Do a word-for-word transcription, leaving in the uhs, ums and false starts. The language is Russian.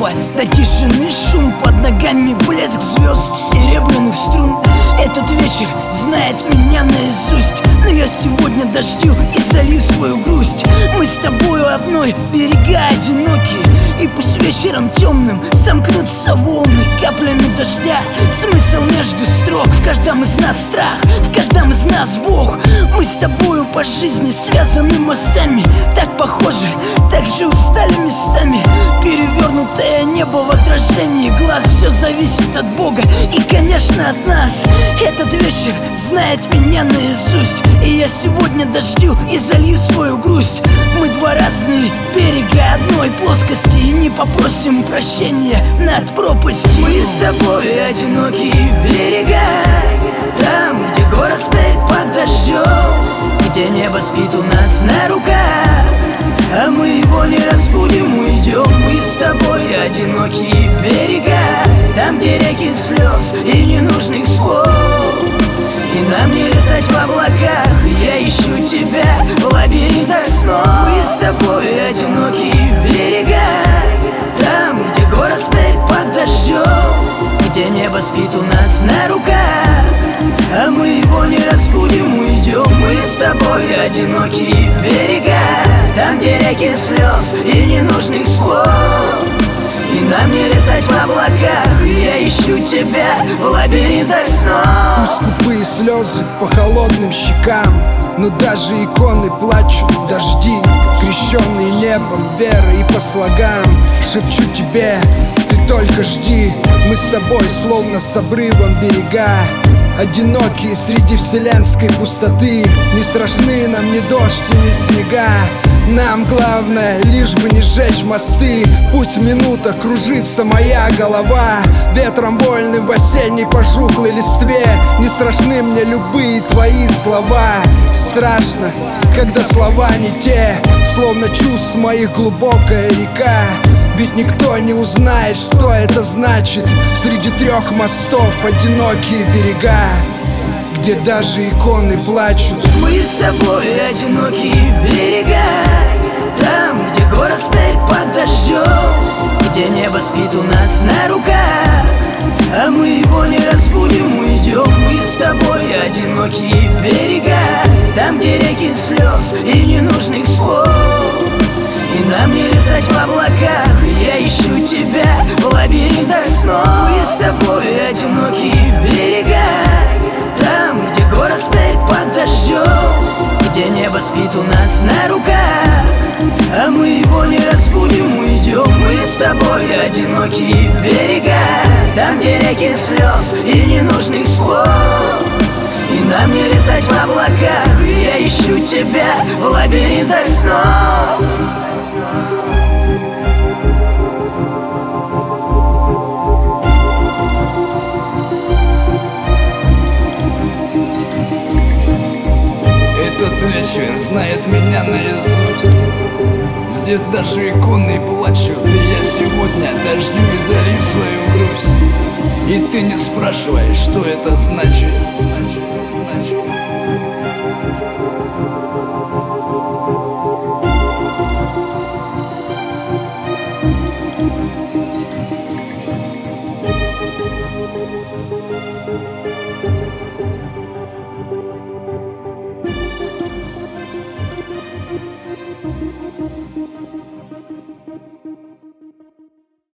небо до тишины шум, под ногами блеск звезд серебряных струн. Этот вечер знает меня наизусть, но я сегодня дождю и залью свою грусть. Мы с тобою одной, берега одинокие, и пусть вечером темным сомкнутся волны каплями дождя. Смысл между строк: в каждом из нас страх, в каждом из нас Бог. Мы с тобою по жизни связаны мостами, так похожи, так же устали местами. Перевернутое небо в отражении глаз. Все зависит от Бога и, конечно, от нас. Этот вечер знает меня наизусть, и я сегодня дождю и залью свою грусть. Мы два разные берега одной плоскости, и не попросим прощения над пропастью. Мы с тобой одинокие берега, там, где город стоит под дождем, где небо спит у нас на руках, а мы его не разбудим, уйдем. Мы с тобой одинокие берега, там, где реки слез и ненужных слов, и нам не летать в облаках. Я ищу тебя в лабиринтах снов. Мы с тобой одинокие берега, там, где город стоит под дождем, где небо спит у нас на руках, а мы его не разбудим, уйдем. Мы с тобой одинокие берега, там, где реки слез и ненужных слов, и нам не летать в облаках. Я ищу тебя в лабиринтах снов. Пусть скупые слезы по холодным щекам, но даже иконы плачут дожди, крещенные небом верой и по слогам. Шепчу тебе, ты только жди. Мы с тобой словно с обрывом берега, одинокие среди вселенской пустоты. Не страшны нам ни дождь и ни снега, нам главное лишь бы не сжечь мосты. Пусть минута кружится моя голова ветром вольным в осенней пожухлой листве. Не страшны мне любые твои слова. Страшно, когда слова не те, словно чувств моих глубокая река. Ведь никто не узнает, что это значит среди трех мостов одинокие берега, где даже иконы плачут. Мы с тобой одинокие берега, там, где город стоит под дождем, где небо спит у нас на руках, а мы его не разбудим, уйдем. Мы с тобой одинокие берега, там, где реки слез и ненужных слов, и нам не летать в облаках. Я ищу тебя в лабиринтах снов. Мы с тобой одинокие берега, там, где город стоит под дождем, где небо спит у нас на руках, а мы его не разбудим, уйдем. Мы с тобой одинокие берега, там, где реки слез и ненужных слов, и нам не летать в облаках. Я ищу тебя в лабиринтах снов. Этот вечер знает меня наизусть, здесь даже иконы плачут, и я сегодня дождю и залью свою грусть. И ты не спрашивай, что это значит. Thank you.